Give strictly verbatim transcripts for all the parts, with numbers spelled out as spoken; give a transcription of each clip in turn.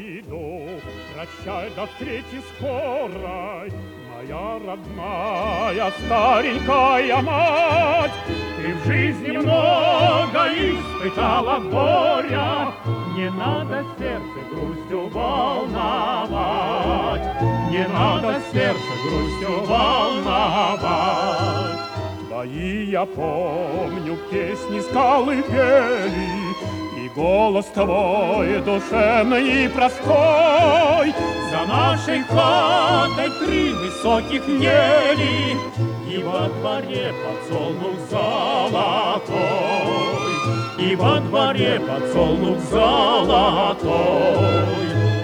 иду, прощай, до встречи скорой, моя родная старенькая мать. Ты в жизни много испытала горя, не надо сердце грустью волновать, не надо сердце грустью волновать. Твои, я помню, песни скалы пели, и голос твой душевный и простой. За нашей хатой три высоких ели, и во дворе подсолнух золотой, и во дворе подсолнух золотой.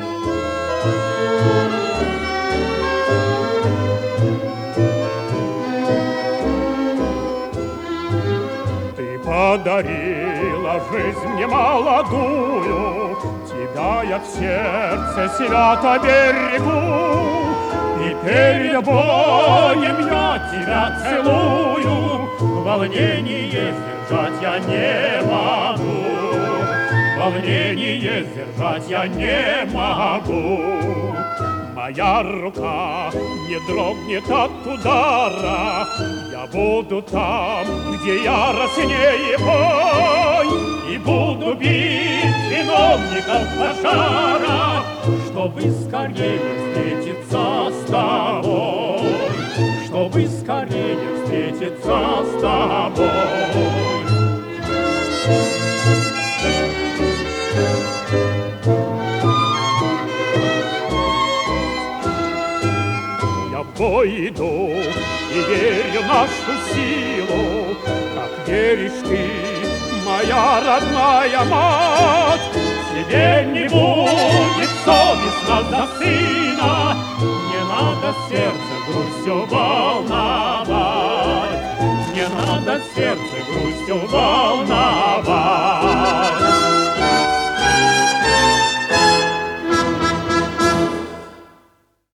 Подарила жизнь мне молодую, тебя я в сердце свято берегу, и перед боем я тебя целую, волнение сдержать я не могу, волнение сдержать я не могу. Моя рука не дрогнет от удара, я буду там, где яростнее бой, и буду бить виновников пожара, чтобы скорее встретиться с тобой, чтобы скорее встретиться с тобой. В бой иду и верю в нашу силу, как веришь ты, моя родная мать. Тебе не будет совестно за сына, не надо сердце грустью волновать, не надо сердце грустью волновать.